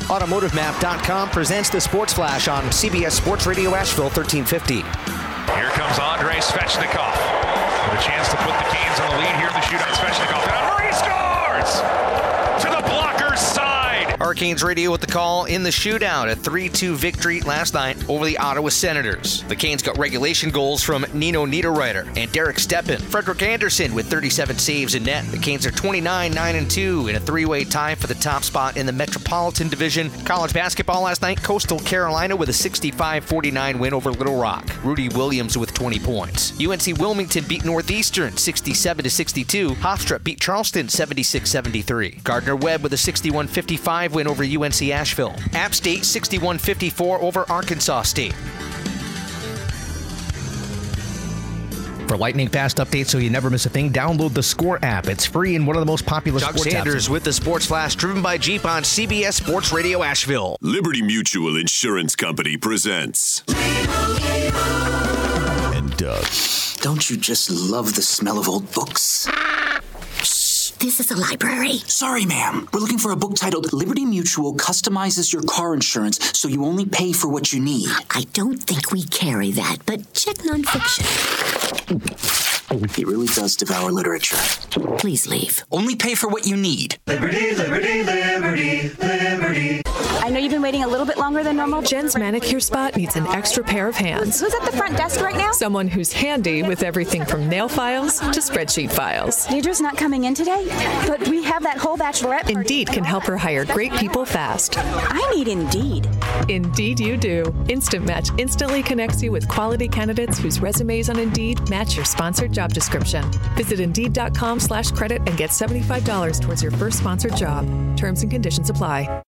AutomotiveMap.com presents the Sports Flash on CBS Sports Radio Asheville 1350. Here comes Andrei Svechnikov with a chance to put the Canes on the lead here in the shootout. Svechnikov, and Murray scores to the blocker's side. Hurricanes radio with the call in the shootout. A 3-2 victory last night over the Ottawa Senators. The Canes got regulation goals from Nino Niederreiter and Derek Stepan. Frederick Anderson with 37 saves in net. The Canes are 29-9-2 in a three-way tie for the top spot in the Metropolitan Division. College basketball last night, Coastal Carolina with a 65-49 win over Little Rock. Rudy Williams with 20 points. UNC Wilmington beat Northeastern 67-62. Hofstra beat Charleston 76-73. Gardner-Webb with a 61-55 win over UNC Asheville. App State 61-54 over Arkansas State. For lightning fast updates so you never miss a thing, download the Score app. It's free and one of the most popular sports apps. Doug Sanders with the Sports Flash, driven by Jeep on CBS Sports Radio Asheville. Liberty Mutual Insurance Company presents. And Doug. Don't you just love the smell of old books? This is a library. Sorry, ma'am. We're looking for a book titled Liberty Mutual Customizes Your Car Insurance So You Only Pay for What You Need. I don't think we carry that, but check nonfiction. He really does devour literature. Please leave. Only pay for what you need. Liberty, liberty, liberty, liberty. I know you've been waiting a little bit longer than normal. Jen's manicure spot needs an extra pair of hands. Who's at the front desk right now? Someone who's handy with everything from nail files to spreadsheet files. Deidre's not coming in today, but we have that whole bachelorette party. Indeed can help her hire great people fast. I need Indeed. Indeed you do. Instant Match instantly connects you with quality candidates whose resumes on Indeed match your sponsored job description. Visit Indeed.com/credit and get $75 towards your first sponsored job. Terms and conditions apply.